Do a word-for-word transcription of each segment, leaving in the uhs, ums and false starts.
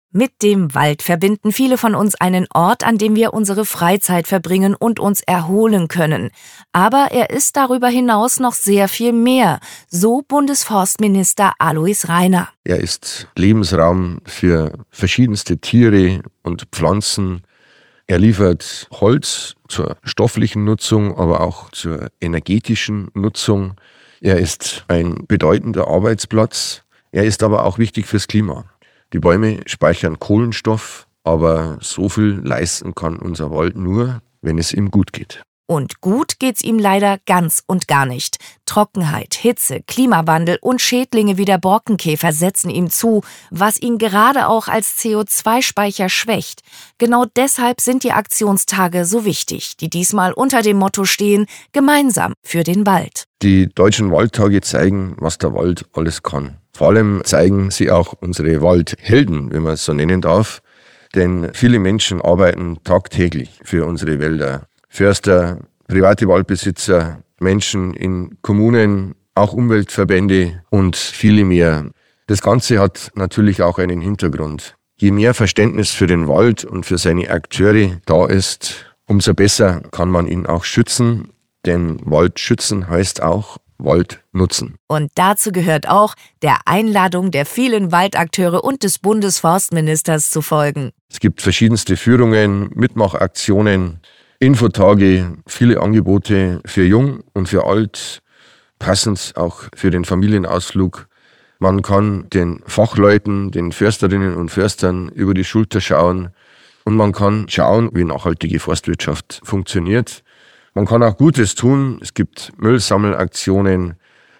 Mit dem Wald verbinden viele von uns einen Ort, an dem wir unsere Freizeit verbringen und uns erholen können. Aber er ist darüber hinaus noch sehr viel mehr, so Bundesforstminister Alois Rainer. Er ist Lebensraum für verschiedenste Tiere und Pflanzen. Er liefert Holz zur stofflichen Nutzung, aber auch zur energetischen Nutzung. Er ist ein bedeutender Arbeitsplatz. Er ist aber auch wichtig fürs Klima. Die Bäume speichern Kohlenstoff, aber so viel leisten kann unser Wald nur, wenn es ihm gut geht. Und gut geht's ihm leider ganz und gar nicht. Trockenheit, Hitze, Klimawandel und Schädlinge wie der Borkenkäfer setzen ihm zu, was ihn gerade auch als C O zwei Speicher schwächt. Genau deshalb sind die Aktionstage so wichtig, die diesmal unter dem Motto stehen: Gemeinsam für den Wald. Die Deutschen Waldtage zeigen, was der Wald alles kann. Vor allem zeigen sie auch unsere Waldhelden, wenn man es so nennen darf. Denn viele Menschen arbeiten tagtäglich für unsere Wälder. Förster, private Waldbesitzer, Menschen in Kommunen, auch Umweltverbände und viele mehr. Das Ganze hat natürlich auch einen Hintergrund. Je mehr Verständnis für den Wald und für seine Akteure da ist, umso besser kann man ihn auch schützen. Denn Wald schützen heißt auch Wald nutzen. Und dazu gehört auch, der Einladung der vielen Waldakteure und des Bundesforstministers zu folgen. Es gibt verschiedenste Führungen, Mitmachaktionen, Infotage, viele Angebote für Jung und für Alt, passend auch für den Familienausflug. Man kann den Fachleuten, den Försterinnen und Förstern über die Schulter schauen und man kann schauen, wie nachhaltige Forstwirtschaft funktioniert. Man kann auch Gutes tun. Es gibt Müllsammelaktionen,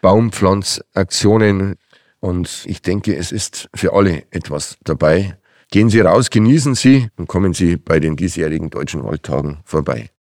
Baumpflanzaktionen und ich denke, es ist für alle etwas dabei. Gehen Sie raus, genießen Sie und kommen Sie bei den diesjährigen Deutschen Waldtagen vorbei.